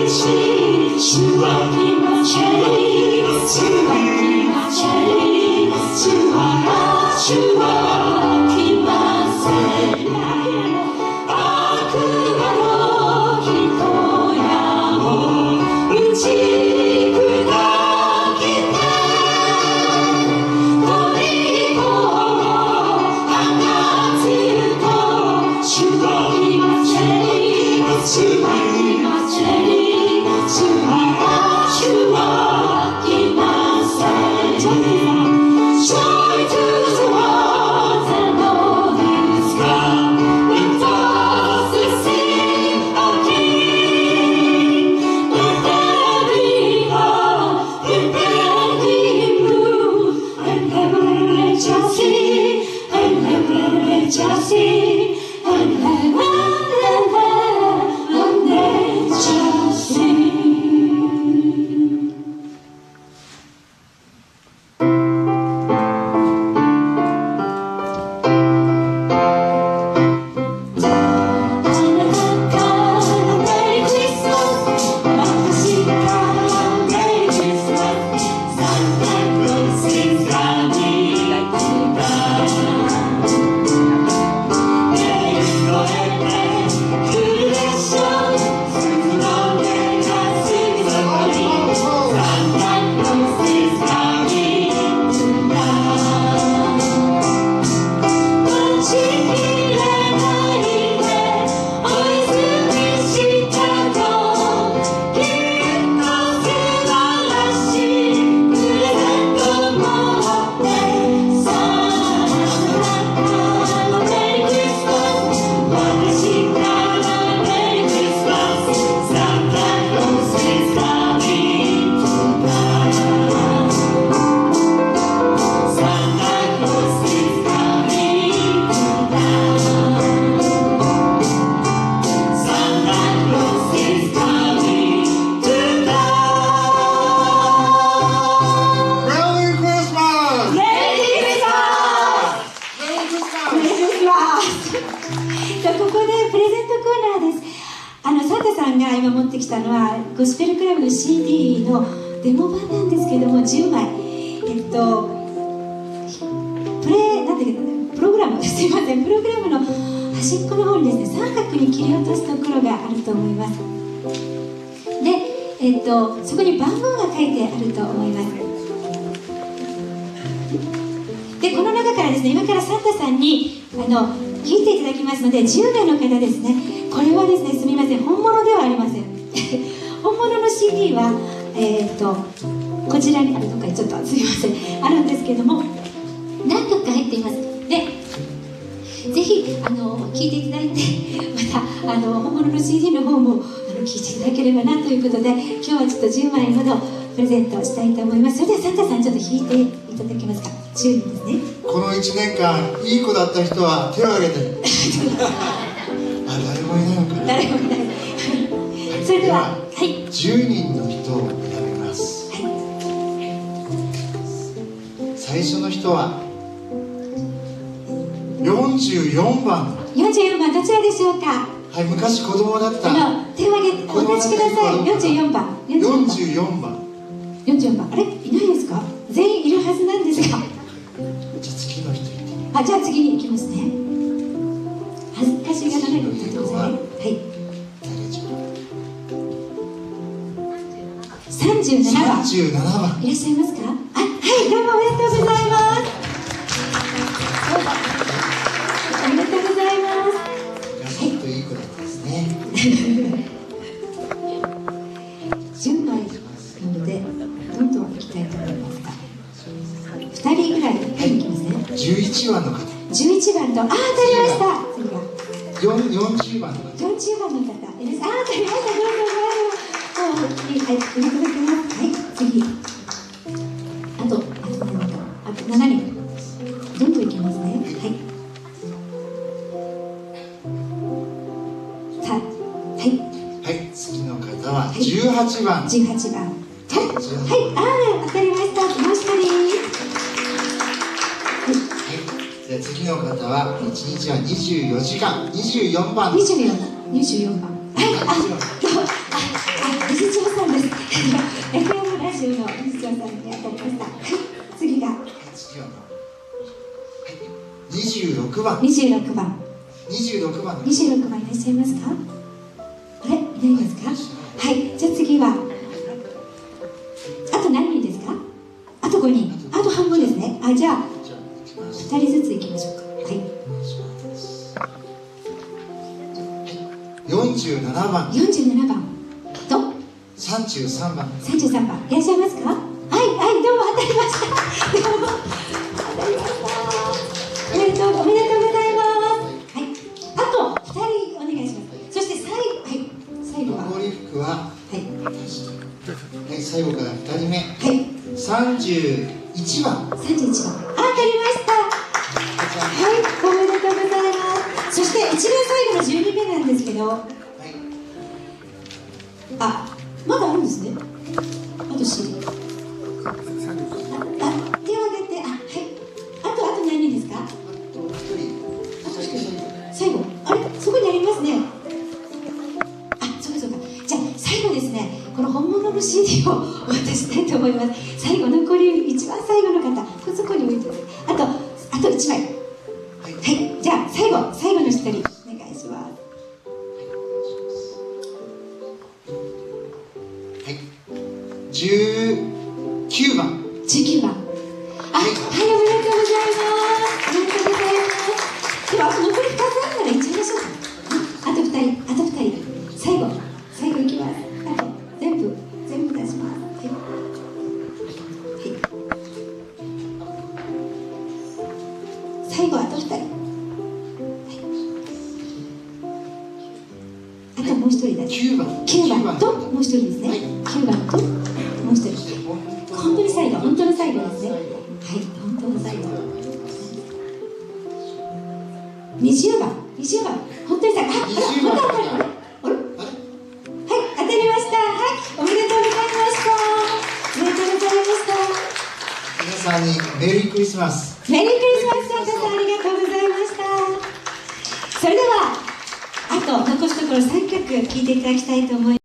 ゴスペルクラブの CD のデモ版なんですけども10枚プログラムすいませんプログラムの端っこの方にですね三角に切り落とすところがあると思います。で、そこに番号が書いてあると思います。でこの中からですね今からサンタさんに聞いていただきますので10名の方ですねこれはですねすみません本物ではありません本物の CD は、こちらにどっかにちょっとすみませんあるんですけども何曲か入っています。でぜひ聴いていただいてまた本物の CD の方も聴いていただければなということで今日はちょっと10枚ほどプレゼントしたいと思います。それではサンタさんちょっと弾いていただけますか。10人ですね。 この1年間いい子だった人は手を挙げて誰もいないのかな。 誰もいない。それでは、はい、 10人の人を選びます、はい、最初の人は44番。 44番どちらでしょうか。 はい、昔子供だった手を挙げてお立ちください。44番。 44番。 44番。あれいないですか。全員いるはずなんですが。 じゃあ次の人行ってみよう。じゃあ次に行きますね。恥ずかしがらないでください。はい。37番。 37番。 いらっしゃいますか。はい、どうもおめでとうございます。おめでとうございます。 ちょっといい子だったですね。 10枚なのでどんどん行きたいと思いますが2人ぐらい行きますね。 11番の方。 11番と当たりました。次が 40番の方。 40番の方。当たりました。どうぞはい、いただきます。はい、次あと7人どんどん行きますね。はいさあはい、 次の方は18番。 18番。はい、当たりました。もう一人。 じゃあ次の方は1日は24時間24番。 24番。はい、 番 26番 26番 26番いらっしゃいますか？あれいないですか？はい、じゃあ次はあと何人ですか？あと5人、あと半分ですね。じゃあ2人ずつ行きましょうか。はい、 47番 47番と 33番 33番いらっしゃいますか？はいはい、どうも当たりましたどうも当たりました。おめでとうございます。はい、あと2人お願いします。そして最後は残り服ははい、 最後から2人目はい 31番 31番当たりました。はい、おめでとうございます。そして一番最後の12名なんですけど、まだあるんですね。あとCD。手を挙げて、はい。あと何人ですか？あと1人。最後。あれ、そこにありますね。そうか。じゃあ最後ですね、この本物の CD をお渡ししたいと思います。最後残り一番最後の方、そこに置いてください。あと1枚。はい。じゃあ最後の1人お願いします。 19番 19番。はい、おめでとうございます。おめでとうございます。では、あと残り2つあるなら行っちゃいましょうか。あと2人。最後いきます。あと、全部出します。はい。最後、あと2人。あともう1人だけ。9番ともう1人ですね。9番ともう1人。本当の最後ですね。はい、本当の最後。20番、本当に最後。また当たりました。はい、当たりました。はい、おめでとうございました。 皆さんにメリークリスマス。 メリークリスマス、サンタさんありがとうございました。それではあと残すところ3曲聴いていただきたいと思います。